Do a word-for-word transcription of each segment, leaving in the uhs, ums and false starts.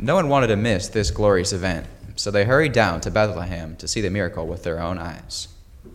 No one wanted to miss this glorious event, so they hurried down to Bethlehem to see the miracle with their own eyes.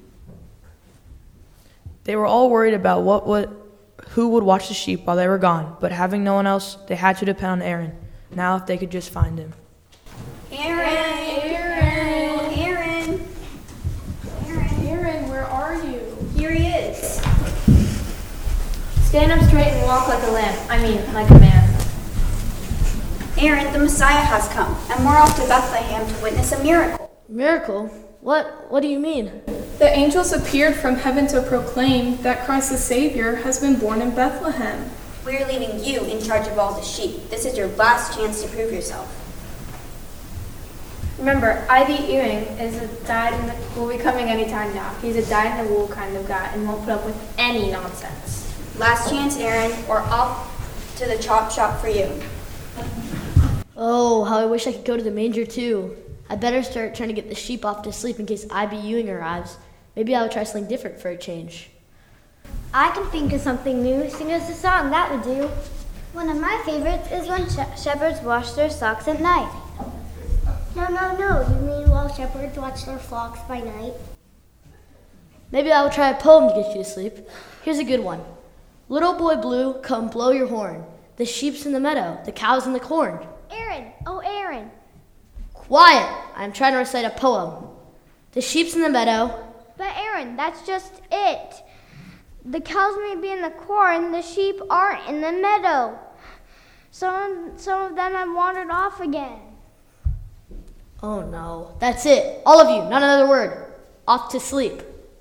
They were all worried about what would, who would watch the sheep while they were gone, but having no one else, they had to depend on Aaron. Now if they could just find him. Aaron! Aaron! Aaron! Aaron! Aaron, where are you? Here he is. Stand up straight and walk like a lamb. I mean, like a man. Aaron, the Messiah has come, and we're off to Bethlehem to witness a miracle. Miracle? What? What do you mean? The angels appeared from heaven to proclaim that Christ the Savior has been born in Bethlehem. We're leaving you in charge of all the sheep. This is your last chance to prove yourself. Remember, Ivy Ewing is a dyed-in-the will be coming anytime now. He's a dyed-in-the-wool kind of guy and won't put up with any nonsense. Last chance, Aaron, or off to the chop shop for you. Oh, how I wish I could go to the manger too. I better start trying to get the sheep off to sleep in case Ivy Ewing arrives. Maybe I'll try something different for a change. I can think of something new. Sing us a song, that would do. One of my favorites is when sh- shepherds wash their socks at night. No, no, no. You mean while shepherds watch their flocks by night? Maybe I will try a poem to get you to sleep. Here's a good one. Little boy blue, come blow your horn. The sheep's in the meadow, the cow's in the corn. Aaron, oh Aaron. Quiet! I'm trying to recite a poem. The sheep's in the meadow. But Aaron, that's just it. The cows may be in the corn, the sheep aren't in the meadow. Some, some of them have wandered off again. Oh no, that's it. All of you, not another word. Off to sleep.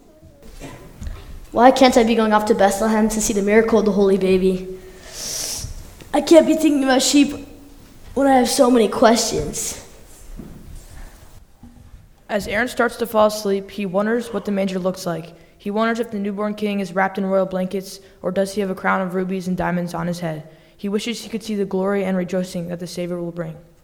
Why can't I be going off to Bethlehem to see the miracle of the Holy Baby? I can't be thinking about sheep when I have so many questions. As Aaron starts to fall asleep, he wonders what the manger looks like. He wonders if the newborn king is wrapped in royal blankets, or does he have a crown of rubies and diamonds on his head. He wishes he could see the glory and rejoicing that the Savior will bring.